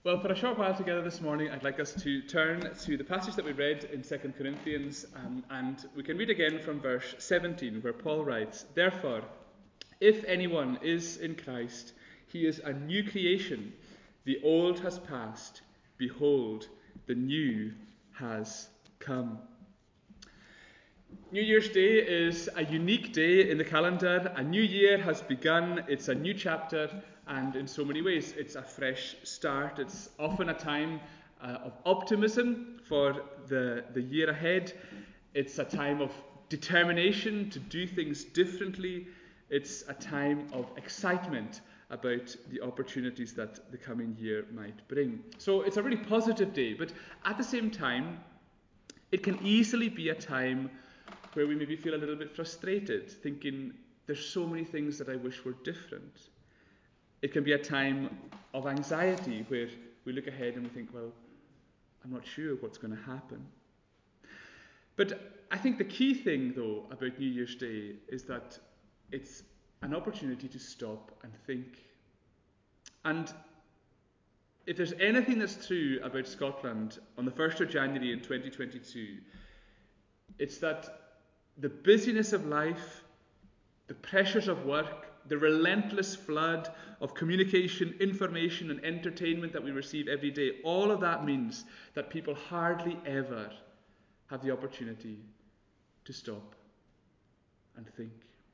Well, for a short while together this morning, I'd like us to turn to the passage that we read in 2 Corinthians, and we can read again from verse 17, where Paul writes, "Therefore, if anyone is in Christ, he is a new creation. The old has passed. Behold, the new has come." New Year's Day is a unique day in the calendar. A new year has begun. It's a new chapter, and in so many ways, it's a fresh start. It's often a time of optimism for the year ahead. It's a time of determination to do things differently. It's a time of excitement about the opportunities that the coming year might bring. So it's a really positive day, but at the same time, it can easily be a time where we maybe feel a little bit frustrated, thinking there's so many things that I wish were different. It can be a time of anxiety where we look ahead and we think, well, I'm not sure what's going to happen. But I think the key thing, though, about New Year's Day is that it's an opportunity to stop and think. And if there's anything that's true about Scotland on the 1st of January in 2022, it's that the busyness of life, the pressures of work, the relentless flood of communication, information and entertainment that we receive every day, all of that means that people hardly ever have the opportunity to stop and think.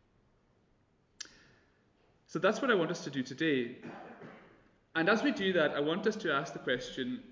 So that's what I want us to do today. And as we do that, I want us to ask the question,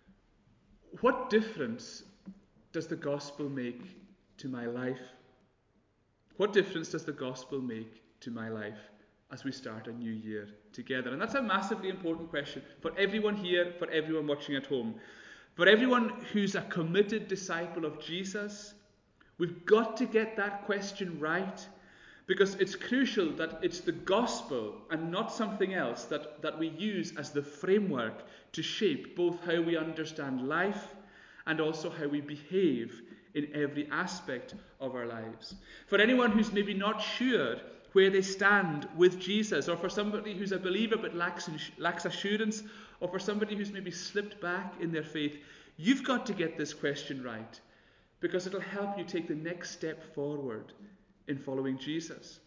what difference does the gospel make to my life? What difference does the gospel make to my life as we start a new year together? And that's a massively important question for everyone here, for everyone watching at home. For everyone who's a committed disciple of Jesus, we've got to get that question right, because it's crucial that it's the gospel and not something else that we use as the framework to shape both how we understand life and also how we behave in every aspect of our lives. For anyone who's maybe not sure where they stand with Jesus, or for somebody who's a believer but lacks assurance, or for somebody who's maybe slipped back in their faith, you've got to get this question right, because it'll help you take the next step forward in following Jesus.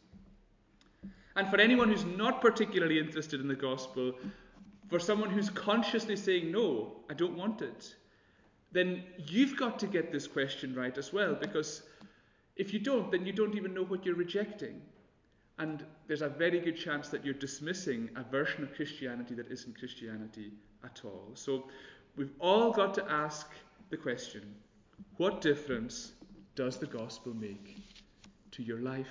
And for anyone who's not particularly interested in the gospel, for someone who's consciously saying, no, I don't want it, then you've got to get this question right as well, because if you don't, then you don't even know what you're rejecting. And there's a very good chance that you're dismissing a version of Christianity that isn't Christianity at all. So we've all got to ask the question, what difference does the gospel make to your life?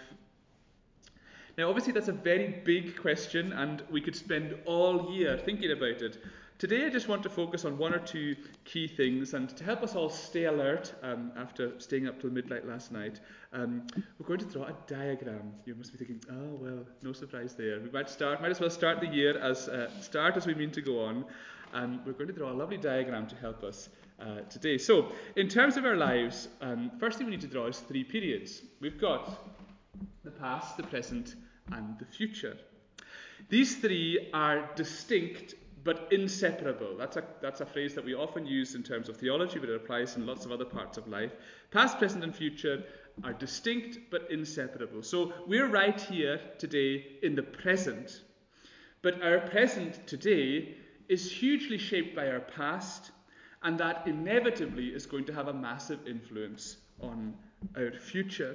Now, obviously, that's a very big question, and we could spend all year thinking about it. Today, I just want to focus on one or two key things, and to help us all stay alert after staying up till midnight last night, we're going to draw a diagram. You must be thinking, oh, well, no surprise there. We might as well start the year as we mean to go on. We're going to draw a lovely diagram to help us today. So, in terms of our lives, first thing we need to draw is three periods. We've got the past, the present, and the future. These three are distinct but inseparable. That's a phrase that we often use in terms of theology, but it applies in lots of other parts of life. Past, present, and future are distinct but inseparable. So we're right here today in the present, but our present today is hugely shaped by our past, and that inevitably is going to have a massive influence on our future.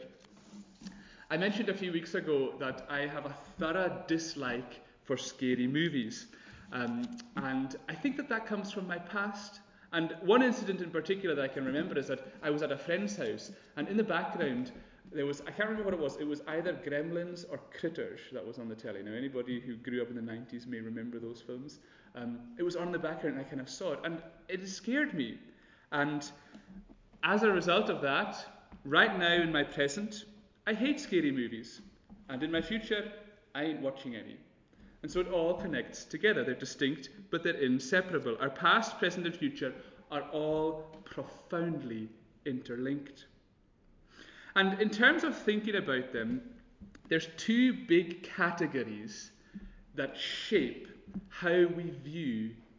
I mentioned a few weeks ago that I have a thorough dislike for scary movies. And I think that comes from my past. And one incident in particular that I can remember is that I was at a friend's house, and in the background there was, I can't remember what it was either Gremlins or Critters that was on the telly. Now, anybody who grew up in the 90s may remember those films. It was on the background and I kind of saw it, and it scared me. And as a result of that, right now in my present, I hate scary movies, and in my future, I ain't watching any. And so it all connects together. They're distinct, but they're inseparable. Our past, present, and future are all profoundly interlinked. And in terms of thinking about them, there's two big categories that shape how we view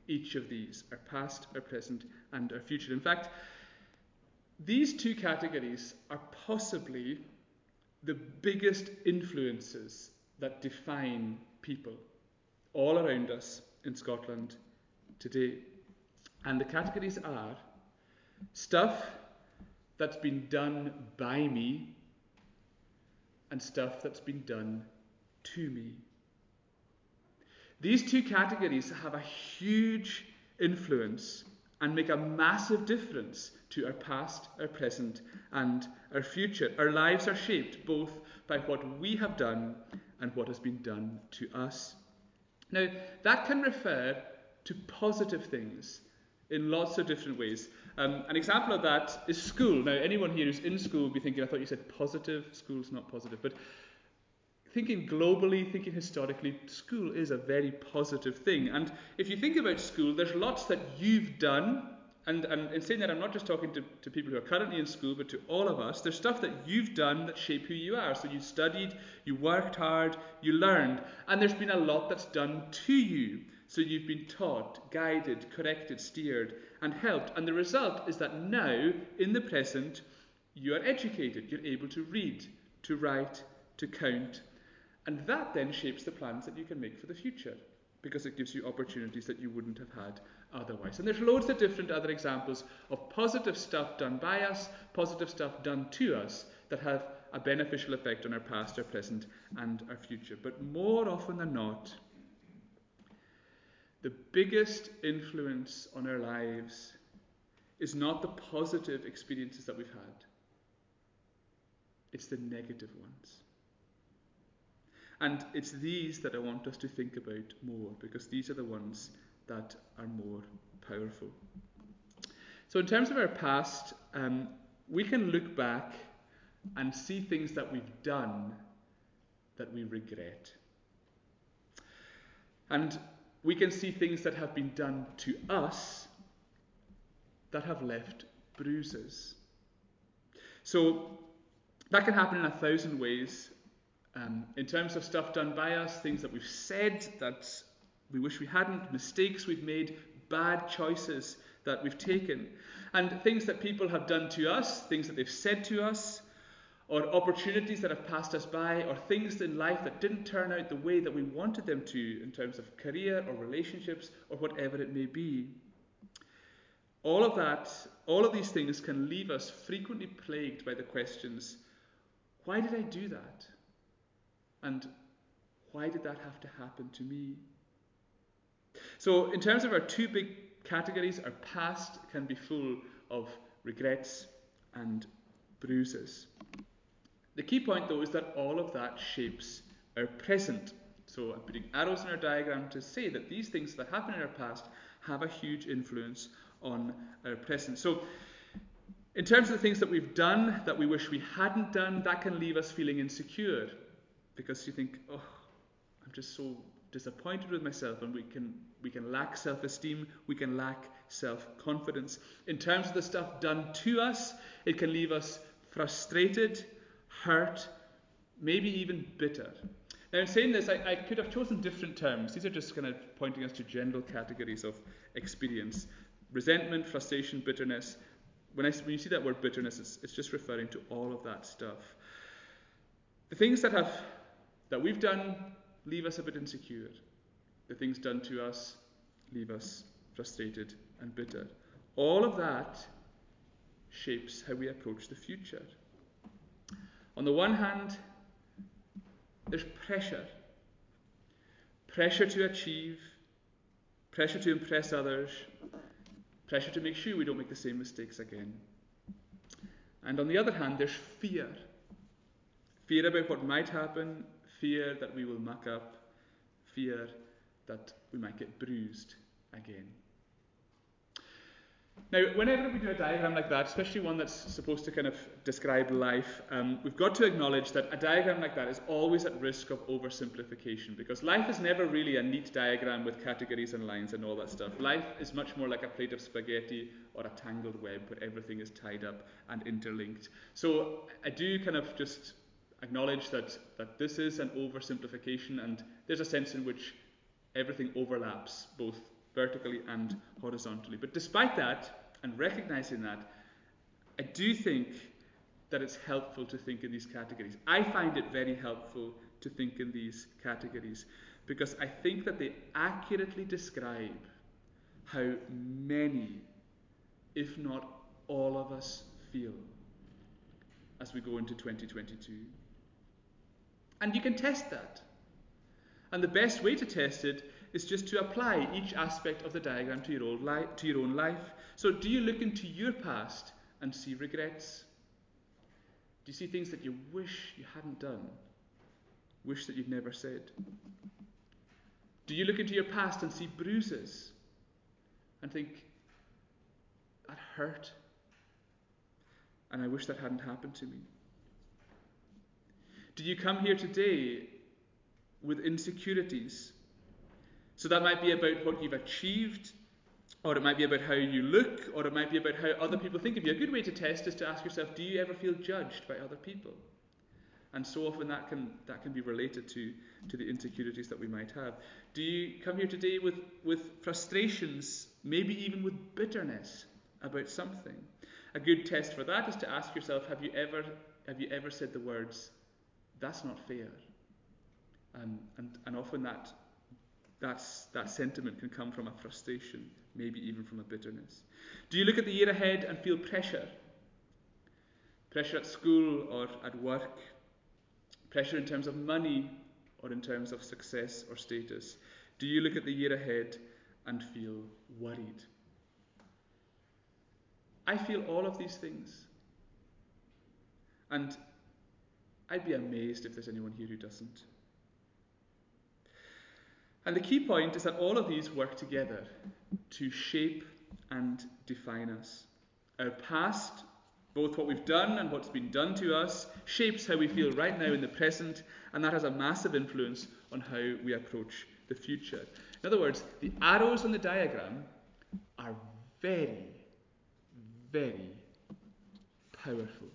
each of these, our past, our present, and our future. In fact, these two categories are possibly the biggest influences that define people all around us in Scotland today. And the categories are stuff that's been done by me and stuff that's been done to me. These two categories have a huge influence and make a massive difference to our past, our present, and our future. Our lives are shaped both by what we have done and what has been done to us. Now, that can refer to positive things in lots of different ways. An example of that is school. Now, anyone here who's in school will be thinking, I thought you said positive. School's not positive. But thinking globally, thinking historically, school is a very positive thing. And if you think about school, there's lots that you've done. And in saying that, I'm not just talking to people who are currently in school, but to all of us. There's stuff that you've done that shape who you are. So you studied, you worked hard, you learned. And there's been a lot that's done to you. So you've been taught, guided, corrected, steered, and helped. And the result is that now, in the present, you are educated. You're able to read, to write, to count. And that then shapes the plans that you can make for the future, because it gives you opportunities that you wouldn't have had otherwise. And there's loads of different other examples of positive stuff done by us, positive stuff done to us, that have a beneficial effect on our past, our present, and our future. But more often than not, the biggest influence on our lives is not the positive experiences that we've had. It's the negative ones. And it's these that I want us to think about more, because these are the ones that are more powerful. So in terms of our past, we can look back and see things that we've done that we regret. And we can see things that have been done to us that have left bruises. So that can happen in 1,000 ways. In terms of stuff done by us, things that we've said that we wish we hadn't, mistakes we've made, bad choices that we've taken, and things that people have done to us, things that they've said to us, or opportunities that have passed us by, or things in life that didn't turn out the way that we wanted them to in terms of career or relationships or whatever it may be. All of these things can leave us frequently plagued by the questions, why did I do that? And why did that have to happen to me? So in terms of our two big categories, our past can be full of regrets and bruises. The key point, though, is that all of that shapes our present. So I'm putting arrows in our diagram to say that these things that happen in our past have a huge influence on our present. So in terms of the things that we've done that we wish we hadn't done, that can leave us feeling insecure, because you think, oh, I'm just so disappointed with myself, and we can lack self-esteem, we can lack self-confidence. In terms of the stuff done to us, it can leave us frustrated, hurt, maybe even bitter. Now, in saying this, I could have chosen different terms. These are just kind of pointing us to general categories of experience. Resentment, frustration, bitterness. When you see that word bitterness, it's just referring to all of that stuff. The things that we've done leave us a bit insecure. The things done to us leave us frustrated and bitter. All of that shapes how we approach the future. On the one hand, there's pressure. Pressure to achieve, pressure to impress others, pressure to make sure we don't make the same mistakes again. And on the other hand, there's fear. Fear about what might happen, fear that we will muck up, fear that we might get bruised again. Now, whenever we do a diagram like that, especially one that's supposed to kind of describe life, we've got to acknowledge that a diagram like that is always at risk of oversimplification, because life is never really a neat diagram with categories and lines and all that stuff. Life is much more like a plate of spaghetti or a tangled web where everything is tied up and interlinked. So I do kind of just acknowledge that this is an oversimplification, and there's a sense in which everything overlaps, both vertically and horizontally. But despite that, and recognizing that, I do think that it's helpful to think in these categories. I find it very helpful to think in these categories because I think that they accurately describe how many, if not all of us, feel as we go into 2022. And you can test that. And the best way to test it is just to apply each aspect of the diagram to your own life. So do you look into your past and see regrets? Do you see things that you wish you hadn't done? Wish that you'd never said? Do you look into your past and see bruises and think, that hurt, and I wish that hadn't happened to me? Do you come here today with insecurities? So that might be about what you've achieved, or it might be about how you look, or it might be about how other people think of you. A good way to test is to ask yourself, do you ever feel judged by other people? And so often that can be related to the insecurities that we might have. Do you come here today with frustrations, maybe even with bitterness about something? A good test for that is to ask yourself, have you ever said the words, "That's not fair"? And often that sentiment can come from a frustration, maybe even from a bitterness. Do you look at the year ahead and feel pressure? Pressure at school or at work? Pressure in terms of money or in terms of success or status? Do you look at the year ahead and feel worried? I feel all of these things. And I'd be amazed if there's anyone here who doesn't. And the key point is that all of these work together to shape and define us. Our past, both what we've done and what's been done to us, shapes how we feel right now in the present, and that has a massive influence on how we approach the future. In other words, the arrows on the diagram are very, very powerful.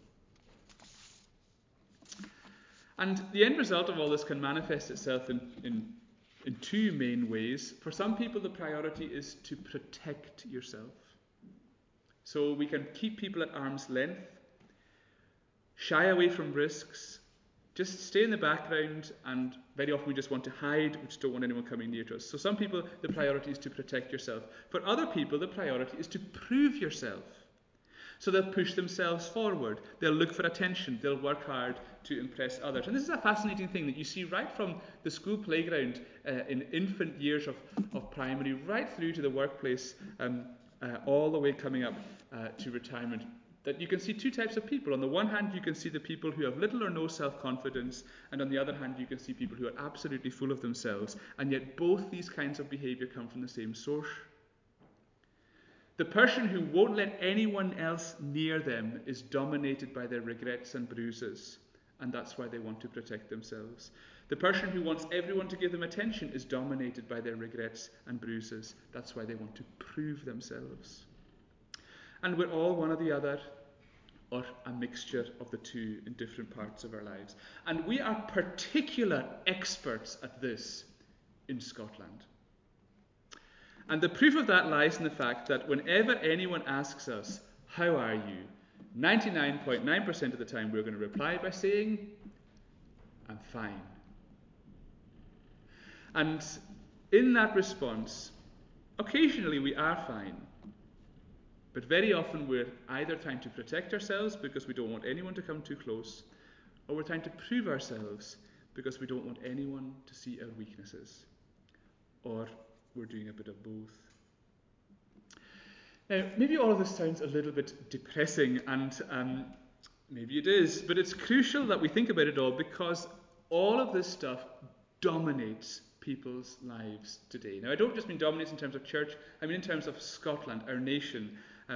And the end result of all this can manifest itself in two main ways. For some people, the priority is to protect yourself. So we can keep people at arm's length, shy away from risks, just stay in the background, and very often we just want to hide, we just don't want anyone coming near to us. So some people, the priority is to protect yourself. For other people, the priority is to prove yourself. So they'll push themselves forward. They'll look for attention. They'll work hard to impress others. And this is a fascinating thing that you see right from the school playground in infant years of primary, right through to the workplace, all the way coming up to retirement. That you can see two types of people. On the one hand, you can see the people who have little or no self-confidence, and on the other hand, you can see people who are absolutely full of themselves. And yet both these kinds of behaviour come from the same source. The person who won't let anyone else near them is dominated by their regrets and bruises, and that's why they want to protect themselves. The person who wants everyone to give them attention is dominated by their regrets and bruises. That's why they want to prove themselves. And we're all one or the other, or a mixture of the two in different parts of our lives. And we are particular experts at this in Scotland. And the proof of that lies in the fact that whenever anyone asks us, "How are you?" 99.9% of the time we're going to reply by saying, "I'm fine." And in that response, occasionally we are fine. But very often we're either trying to protect ourselves because we don't want anyone to come too close, or we're trying to prove ourselves because we don't want anyone to see our weaknesses. Or we're doing a bit of both. Now, maybe all of this sounds a little bit depressing, and maybe it is, but it's crucial that we think about it all because all of this stuff dominates people's lives today. Now, I don't just mean dominates in terms of church, I mean in terms of Scotland, our nation.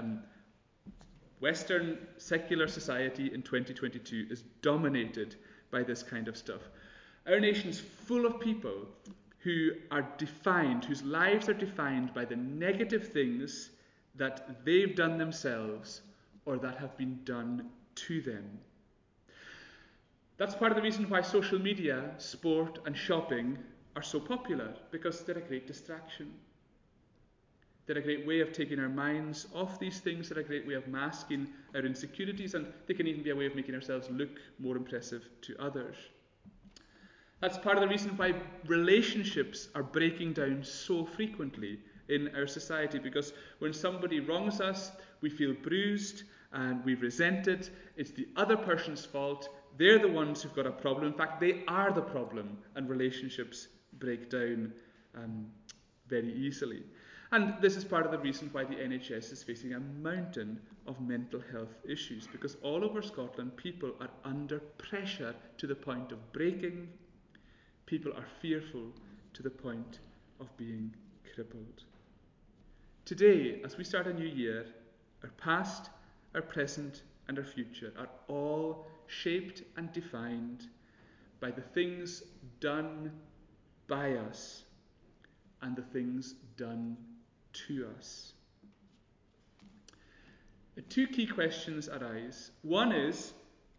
Western secular society in 2022 is dominated by this kind of stuff. Our nation's full of people who are defined, whose lives are defined by the negative things that they've done themselves or that have been done to them. That's part of the reason why social media, sport and shopping are so popular, because they're a great distraction. They're a great way of taking our minds off these things. They're a great way of masking our insecurities, and they can even be a way of making ourselves look more impressive to others. That's part of the reason why relationships are breaking down so frequently in our society, because when somebody wrongs us, we feel bruised and we resent it. It's the other person's fault. They're the ones who've got a problem. In fact, they are the problem, and relationships break down very easily. And this is part of the reason why the NHS is facing a mountain of mental health issues, because all over Scotland people are under pressure to the point of breaking. People are fearful to the point of being crippled. Today, as we start a new year, our past, our present, and our future are all shaped and defined by the things done by us and the things done to us. Two key questions arise. One is,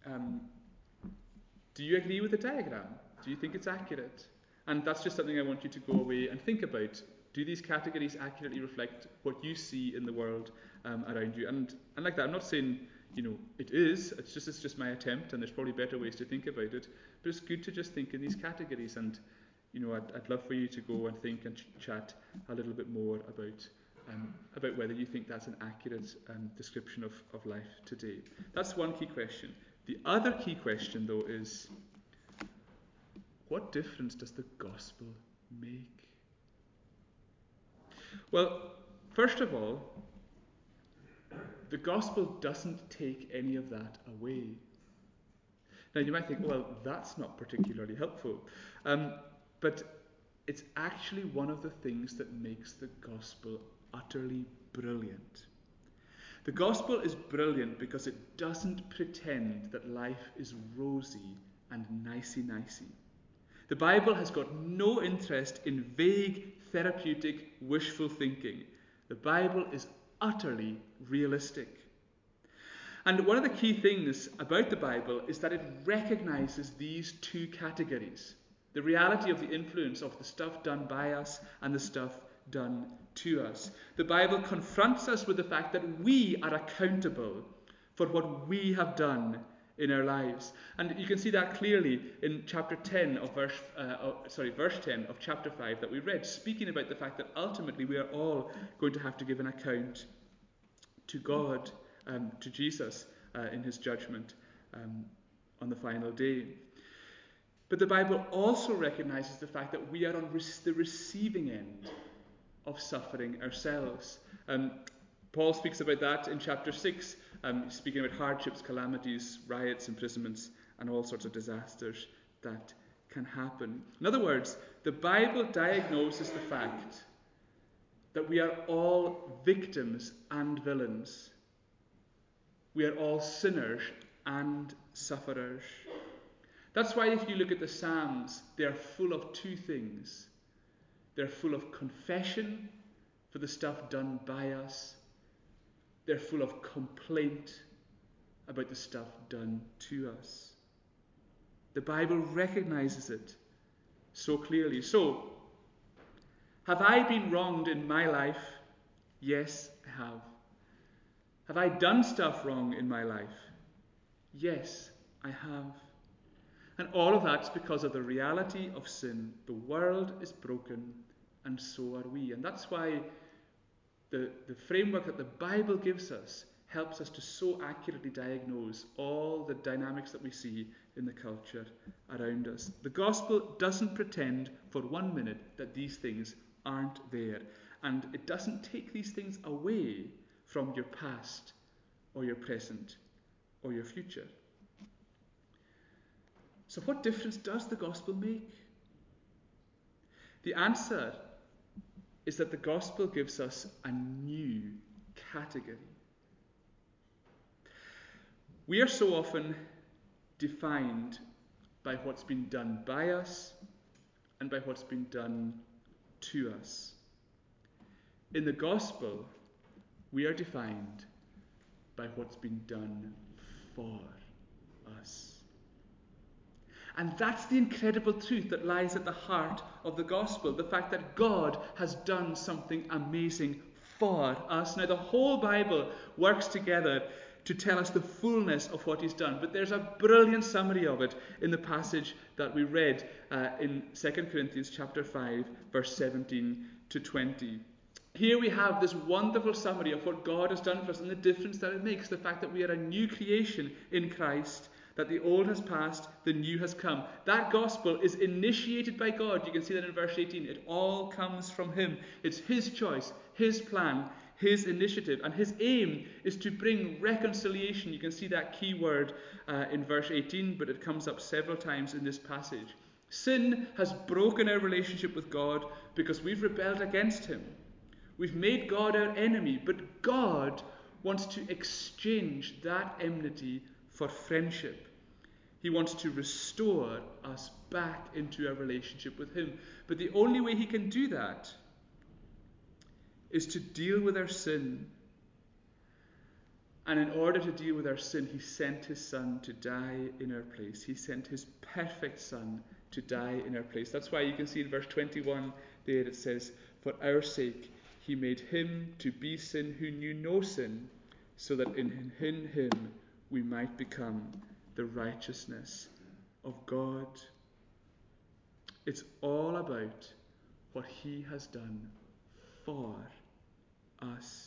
do you agree with the diagram? Do you think it's accurate? And that's just something I want you to go away and think about. Do these categories accurately reflect what you see in the world around you? And like that, I'm not saying, it is. It's just my attempt, and there's probably better ways to think about it. But it's good to just think in these categories. And I'd love for you to go and think and chat a little bit more about whether you think that's an accurate description of life today. That's one key question. The other key question, though, is, what difference does the gospel make? Well, first of all, the gospel doesn't take any of that away. Now, you might think, well, that's not particularly helpful. But it's actually one of the things that makes the gospel utterly brilliant. The gospel is brilliant because it doesn't pretend that life is rosy and nicey-nicey. The Bible has got no interest in vague, therapeutic, wishful thinking. The Bible is utterly realistic. And one of the key things about the Bible is that it recognizes these two categories: the reality of the influence of the stuff done by us and the stuff done to us. The Bible confronts us with the fact that we are accountable for what we have done in our lives. And you can see that clearly in verse 10 of chapter 5 that we read, speaking about the fact that ultimately we are all going to have to give an account to God, to Jesus in his judgment on the final day. But the Bible also recognizes the fact that we are on the receiving end of suffering ourselves. Paul speaks about that in chapter 6, speaking about hardships, calamities, riots, imprisonments, and all sorts of disasters that can happen. In other words, the Bible diagnoses the fact that we are all victims and villains. We are all sinners and sufferers. That's why if you look at the Psalms, they are full of two things. They're full of confession for the stuff done by us. They're full of complaint about the stuff done to us. The Bible recognizes it so clearly. So, have I been wronged in my life? Yes, I have. Have I done stuff wrong in my life? Yes, I have. And all of that's because of the reality of sin. The world is broken, and so are we. And that's why the framework that the Bible gives us helps us to so accurately diagnose all the dynamics that we see in the culture around us. The gospel doesn't pretend for 1 minute that these things aren't there. And it doesn't take these things away from your past or your present or your future. So what difference does the gospel make? The answer is that the gospel gives us a new category. We are so often defined by what's been done by us and by what's been done to us. In the gospel, we are defined by what's been done for us. And that's the incredible truth that lies at the heart of the gospel, the fact that God has done something amazing for us. Now, the whole Bible works together to tell us the fullness of what he's done. But there's a brilliant summary of it in the passage that we read in 2 Corinthians chapter 5, verse 17 to 20. Here we have this wonderful summary of what God has done for us and the difference that it makes. The fact that we are a new creation in Christ, that the old has passed, the new has come. That gospel is initiated by God. You can see that in verse 18. It all comes from him. It's his choice, his plan, his initiative. And his aim is to bring reconciliation. You can see that key word in verse 18, but it comes up several times in this passage. Sin has broken our relationship with God because we've rebelled against him. We've made God our enemy, but God wants to exchange that enmity for friendship. He wants to restore us back into a relationship with him. But the only way he can do that is to deal with our sin. And in order to deal with our sin, he sent his son to die in our place. He sent his perfect son to die in our place. That's why you can see in verse 21 there it says, "For our sake he made him to be sin who knew no sin, so that in him we might become the righteousness of God." It's all about what he has done for us.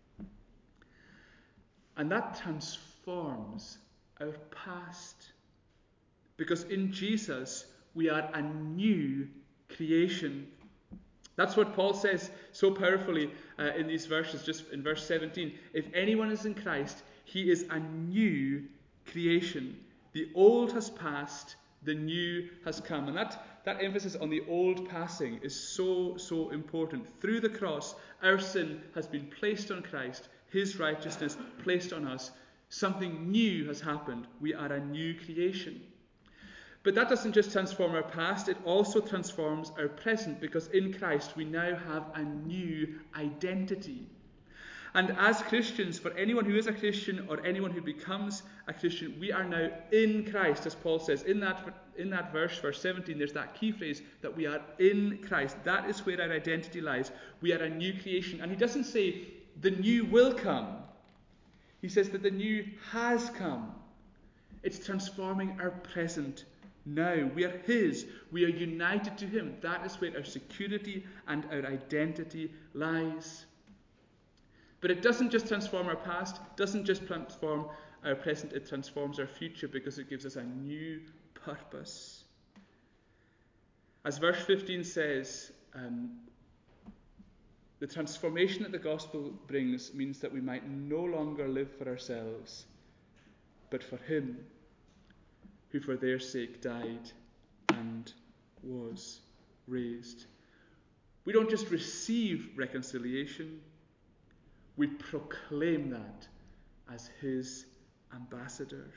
And that transforms our past. Because in Jesus, we are a new creation. That's what Paul says so powerfully in these verses, just in verse 17. If anyone is in Christ, he is a new creation. The old has passed, the new has come. And that emphasis on the old passing is so important. Through the cross, our sin has been placed on Christ, his righteousness placed on us. Something new has happened. We are a new creation. But that doesn't just transform our past, it also transforms our present, because in Christ we now have a new identity. And as Christians, for anyone who is a Christian or anyone who becomes a Christian, we are now in Christ, as Paul says. In that verse 17, there's that key phrase that we are in Christ. That is where our identity lies. We are a new creation. And he doesn't say the new will come. He says that the new has come. It's transforming our present now. We are his. We are united to him. That is where our security and our identity lies. But it doesn't just transform our past, doesn't just transform our present, it transforms our future because it gives us a new purpose. As verse 15 says, the transformation that the gospel brings means that we might no longer live for ourselves, but for him who for their sake died and was raised. We don't just receive reconciliation, we proclaim that as his ambassadors.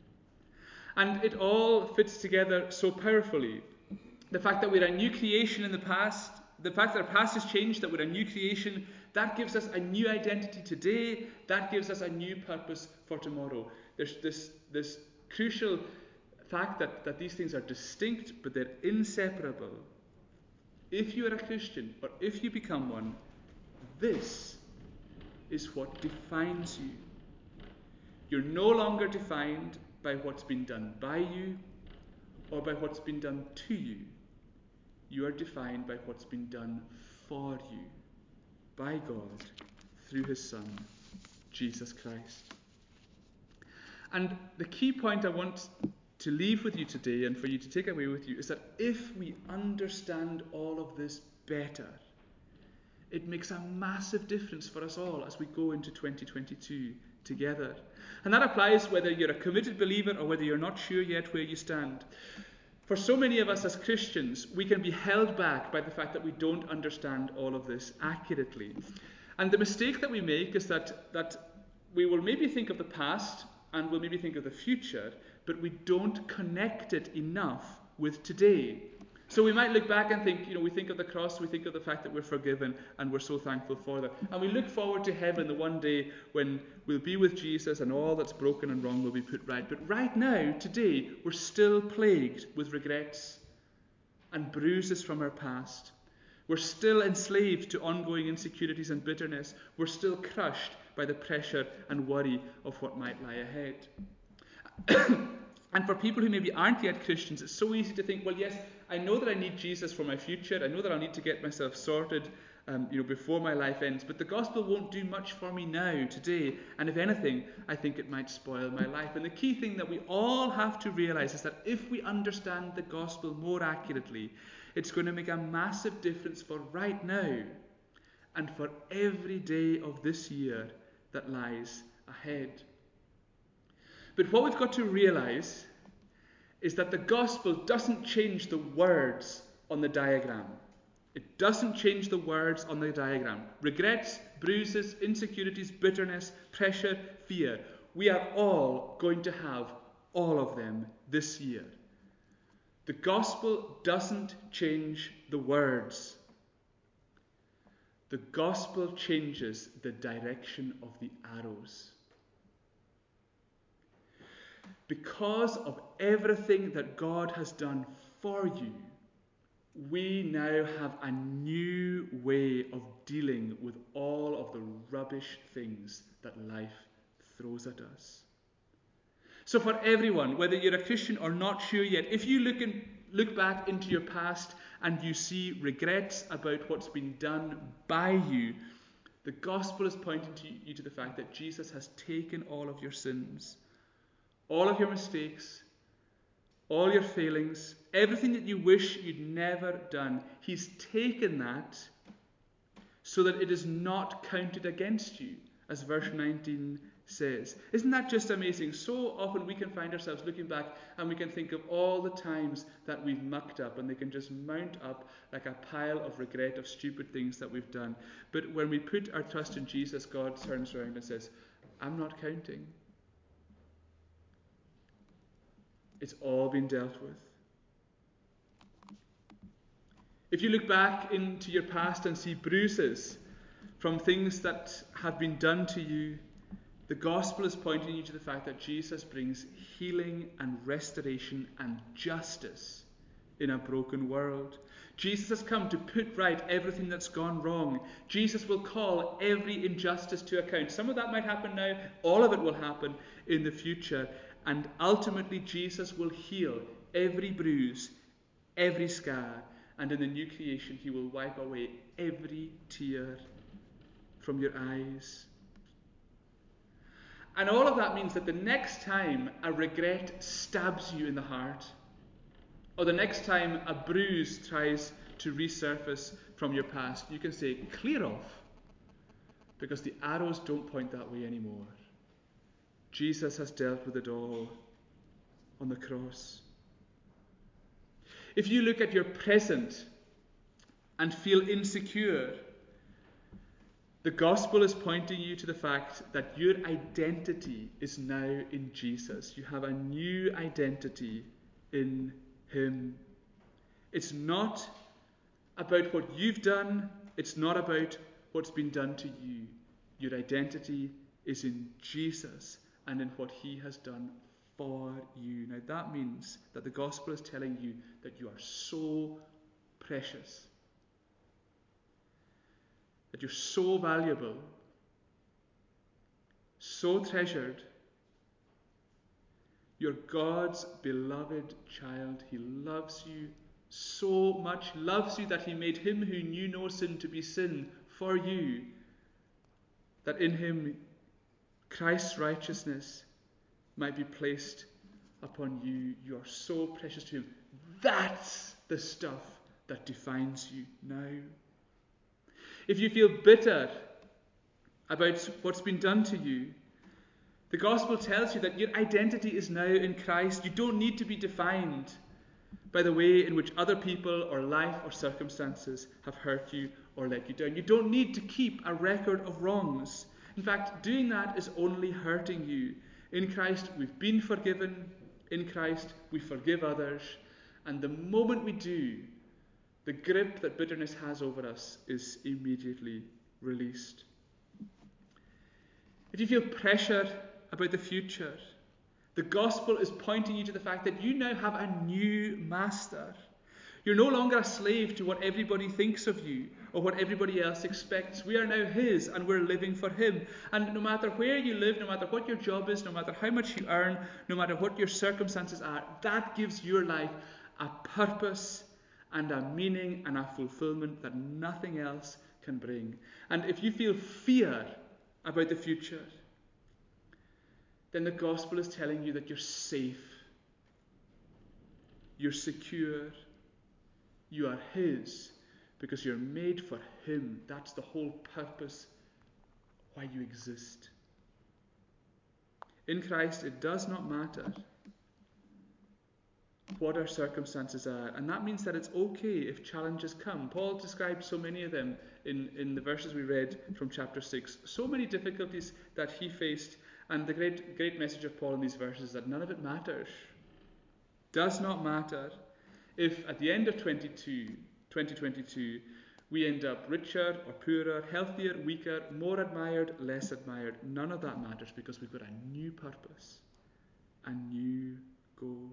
And it all fits together so powerfully. The fact that we're a new creation in the past, the fact that our past has changed, that we're a new creation, that gives us a new identity today, that gives us a new purpose for tomorrow. There's this crucial fact that these things are distinct, but they're inseparable. If you are a Christian, or if you become one, this is what defines you. You're no longer defined by what's been done by you or by what's been done to you. You are defined by what's been done for you by God through his Son, Jesus Christ. And the key point I want to leave with you today and for you to take away with you is that if we understand all of this better, it makes a massive difference for us all as we go into 2022 together. And that applies whether you're a committed believer or whether you're not sure yet where you stand. For so many of us as Christians, we can be held back by the fact that we don't understand all of this accurately. And the mistake that we make is that we will maybe think of the past and we'll maybe think of the future, but we don't connect it enough with today. So we might look back and think, we think of the cross, we think of the fact that we're forgiven, and we're so thankful for that. And we look forward to heaven, the one day when we'll be with Jesus and all that's broken and wrong will be put right. But right now, today, we're still plagued with regrets and bruises from our past. We're still enslaved to ongoing insecurities and bitterness. We're still crushed by the pressure and worry of what might lie ahead. And for people who maybe aren't yet Christians, it's so easy to think, well, yes, I know that I need Jesus for my future. I know that I'll need to get myself sorted before my life ends. But the gospel won't do much for me now, today. And if anything, I think it might spoil my life. And the key thing that we all have to realize is that if we understand the gospel more accurately, it's going to make a massive difference for right now and for every day of this year that lies ahead. But what we've got to realize is that the gospel doesn't change the words on the diagram. It doesn't change the words on the diagram. Regrets, bruises, insecurities, bitterness, pressure, fear. We are all going to have all of them this year. The gospel doesn't change the words. The gospel changes the direction of the arrows. Because of everything that God has done for you, we now have a new way of dealing with all of the rubbish things that life throws at us. So for everyone, whether you're a Christian or not sure yet, if you look back into your past and you see regrets about what's been done by you, the gospel is pointing you to the fact that Jesus has taken all of your sins, all of your mistakes, all your failings, everything that you wish you'd never done. He's taken that so that it is not counted against you, as verse 19 says. Isn't that just amazing? So often we can find ourselves looking back and we can think of all the times that we've mucked up, and they can just mount up like a pile of regret of stupid things that we've done. But when we put our trust in Jesus, God turns around and says, I'm not counting. It's all been dealt with. If you look back into your past and see bruises from things that have been done to you, the gospel is pointing you to the fact that Jesus brings healing and restoration and justice in a broken world. Jesus has come to put right everything that's gone wrong. Jesus will call every injustice to account. Some of that might happen now, all of it will happen in the future. And ultimately, Jesus will heal every bruise, every scar, and in the new creation, he will wipe away every tear from your eyes. And all of that means that the next time a regret stabs you in the heart, or the next time a bruise tries to resurface from your past, you can say, clear off, because the arrows don't point that way anymore. Jesus has dealt with it all on the cross. If you look at your present and feel insecure, the gospel is pointing you to the fact that your identity is now in Jesus. You have a new identity in him. It's not about what you've done. It's not about what's been done to you. Your identity is in Jesus and in what he has done for you. Now that means that the gospel is telling you that you are so precious, that you're so valuable, so treasured. You're God's beloved child. He loves you so much, loves you that he made him who knew no sin to be sin for you, that in him Christ's righteousness might be placed upon you. You are so precious to him. That's the stuff that defines you now. If you feel bitter about what's been done to you, the gospel tells you that your identity is now in Christ. You don't need to be defined by the way in which other people or life or circumstances have hurt you or let you down. You don't need to keep a record of wrongs. In fact, doing that is only hurting you. In Christ, we've been forgiven. In Christ, we forgive others. And the moment we do, the grip that bitterness has over us is immediately released. If you feel pressure about the future, the gospel is pointing you to the fact that you now have a new master You're no longer a slave to what everybody thinks of you or what everybody else expects. We are now His, and we're living for Him. And no matter where you live, no matter what your job is, no matter how much you earn, no matter what your circumstances are, that gives your life a purpose and a meaning and a fulfillment that nothing else can bring. And if you feel fear about the future, then the gospel is telling you that you're safe, you're secure, you are His, because you're made for Him. That's the whole purpose why you exist. In Christ, it does not matter what our circumstances are, and that means that it's okay if challenges come. Paul described so many of them in the verses we read from chapter 6. So many difficulties that he faced, and the great message of Paul in these verses is that none of it matters. Does not matter if at the end of 2022 we end up richer or poorer, healthier, weaker, more admired, less admired. None of that matters, because we've got a new purpose, a new goal.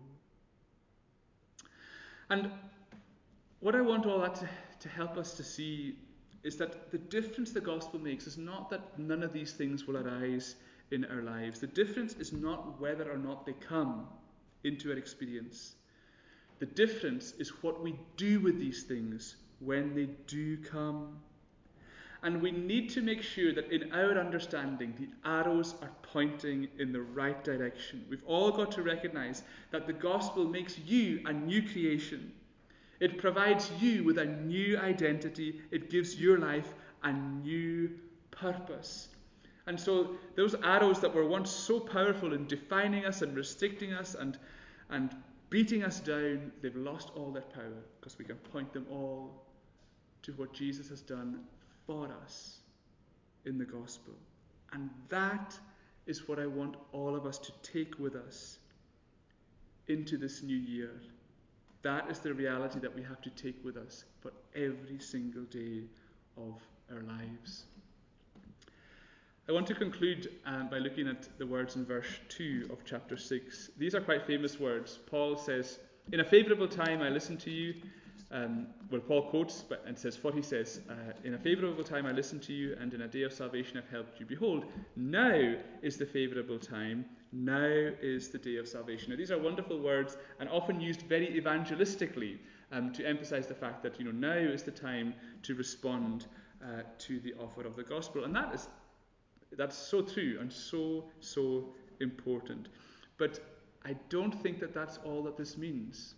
And what I want all that to help us to see is that the difference the gospel makes is not that none of these things will arise in our lives. The difference is not whether or not they come into our experience. The difference is what we do with these things when they do come. And we need to make sure that in our understanding, the arrows are pointing in the right direction. We've all got to recognize that the gospel makes you a new creation. It provides you with a new identity. It gives your life a new purpose. And so those arrows that were once so powerful in defining us and restricting us and beating us down, they've lost all their power, because we can point them all to what Jesus has done for us in the gospel. And that is what I want all of us to take with us into this new year. That is the reality that we have to take with us for every single day of our lives. I want to conclude by looking at the words in verse 2 of chapter 6. These are quite famous words. Paul says, "In a favourable time I listened to you." Paul quotes and says what he says. "In a favourable time I listened to you, and in a day of salvation I've helped you. Behold, now is the favourable time. Now is the day of salvation." Now, these are wonderful words and often used very evangelistically to emphasize the fact that now is the time to respond to the offer of the gospel. And that's so true and so important. But I don't think that that's all that this means.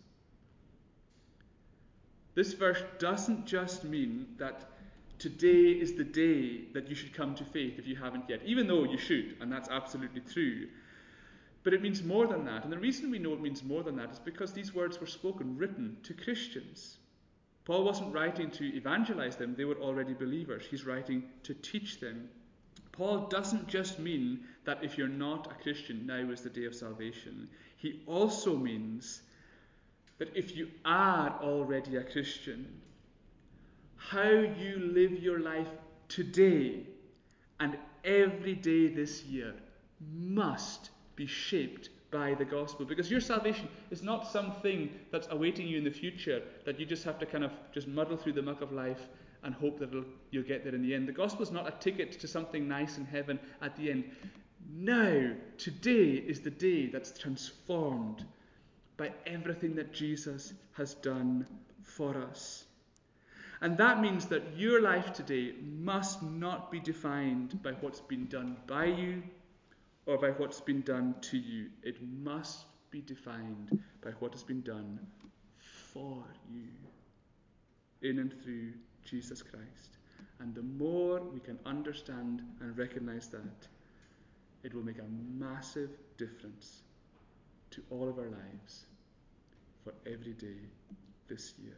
This verse doesn't just mean that today is the day that you should come to faith if you haven't yet, even though you should, and that's absolutely true. But it means more than that. And the reason we know it means more than that is because these words were written to Christians. Paul wasn't writing to evangelize them, they were already believers. He's writing to teach them. Paul doesn't just mean that if you're not a Christian, now is the day of salvation. He also means that if you are already a Christian, how you live your life today and every day this year must be shaped by the gospel. Because your salvation is not something that's awaiting you in the future that you just have to kind of just muddle through the muck of life and hope that you'll get there in the end. The gospel is not a ticket to something nice in heaven at the end. Now, today is the day that's transformed by everything that Jesus has done for us. And that means that your life today must not be defined by what's been done by you or by what's been done to you. It must be defined by what has been done for you in and through Jesus Christ. And the more we can understand and recognize that, it will make a massive difference to all of our lives for every day this year.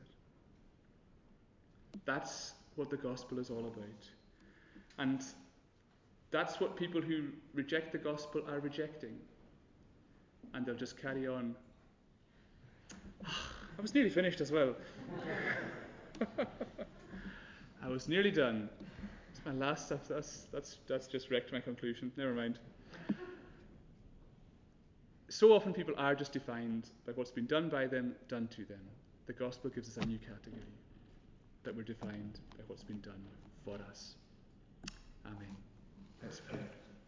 That's what the gospel is all about. And that's what people who reject the gospel are rejecting. And they'll just carry on. I was nearly finished as well. I was nearly done. It's my last stuff. That's just wrecked my conclusion. Never mind. So often people are just defined by what's been done by them, done to them. The gospel gives us a new category, that we're defined by what's been done for us. Amen. Let's pray.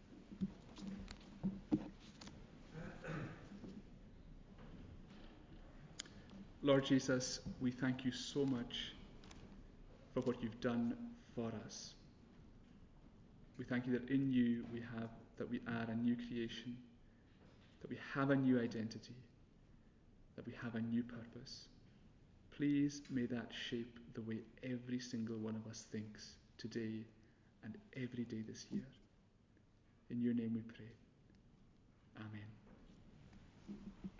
Lord Jesus, we thank you so much for what you've done for us. We thank you that in you we are a new creation, that we have a new identity, that we have a new purpose. Please may that shape the way every single one of us thinks today and every day this year. In your name we pray. Amen.